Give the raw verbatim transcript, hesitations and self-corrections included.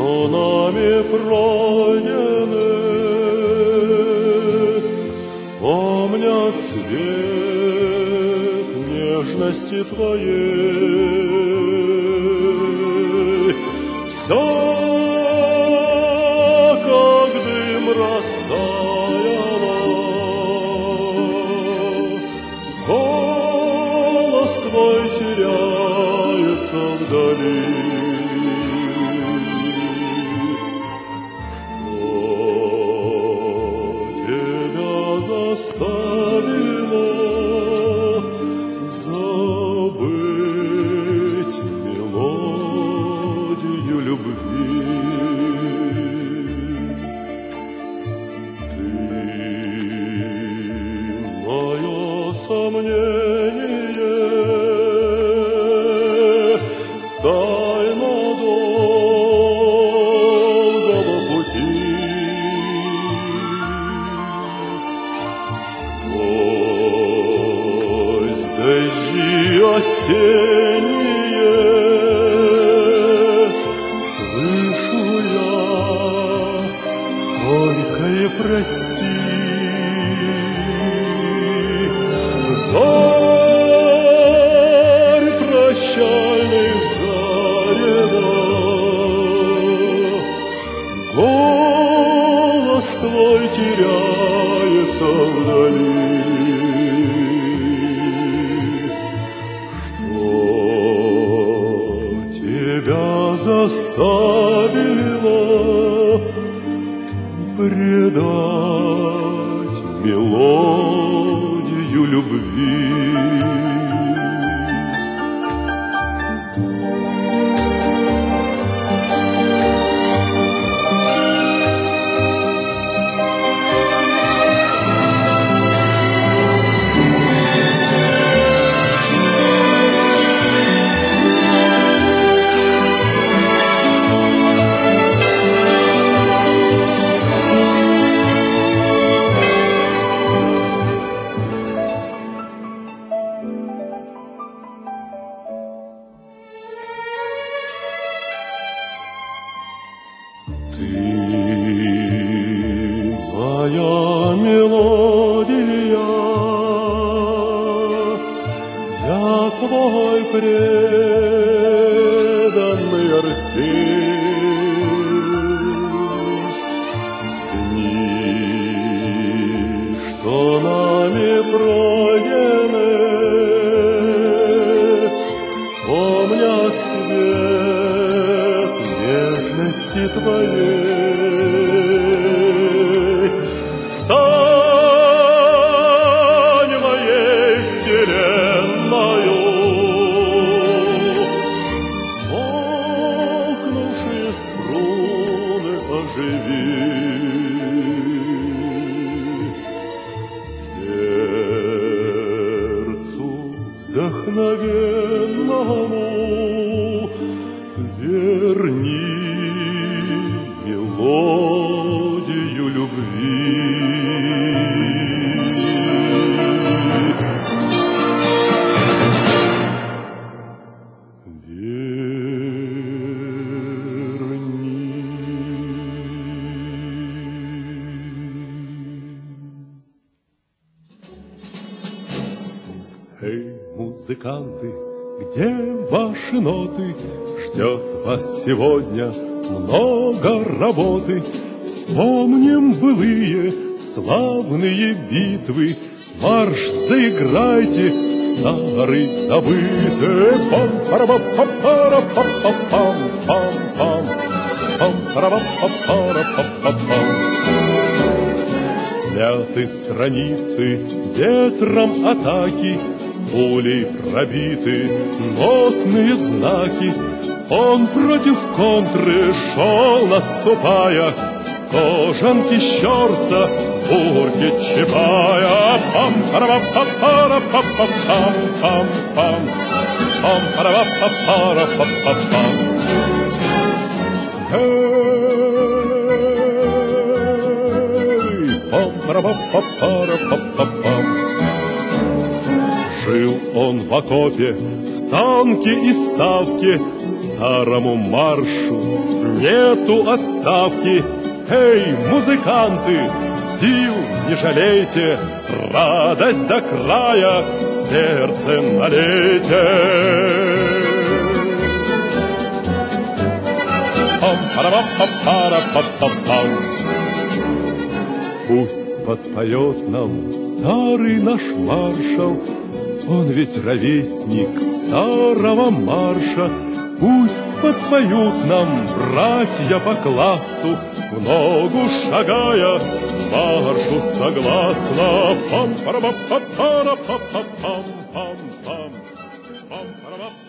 что нами пройдены, помнят цвет нежности Твоей. Все, как дым, растаяло, голос Твой теряется вдали. Заставило забыть мелодию любви. Ты мое сомнение, тайна долгого пути. Сквозь дожди осенние слышу я горькое прости. Зарь прощальных зарева, голос Твой теряется вдали. Что тебя заставило предать мелодию любви? Ты моя мелодия, я Твой преданный артист. Дни, что нами пройдены, помнят цвет нежности Твоей. Стань моей вселенною, смолкнувшие струны оживи. Сердцу вдохновенному верни мелодию любви. Эй, музыканты, где ваши ноты? Ждет вас сегодня много работы. Вспомним былые славные битвы, марш заиграйте, старый забытый. Пам-пара-пам-пара-пам-пам-пам, пам-пара-пам-пара-пам-пам. Смяты страницы ветром атаки, пулей пробиты нотные знаки. Он против контры шел, наступая, кожанки щерса, бурки чипая. Пам-пара-пам-пара-пам-пам-пам, пам-пара-пам-пара-пам-пам. Пам-пара-пам-пара-пам-пам. Жил он в в окопе, в танке и ставке, старому маршу нету отставки. Эй, музыканты, сил не жалейте, радость до края в сердце налейте. Пам-пара-пам-пара-пам-пам. Пусть подпоет нам старый наш маршал, он ведь ровесник старого марша. Пусть подпоют нам братья по классу, в ногу шагая, маршу согласно. Пам-пара-пам-пара-пам-пам-пам-пам-пам.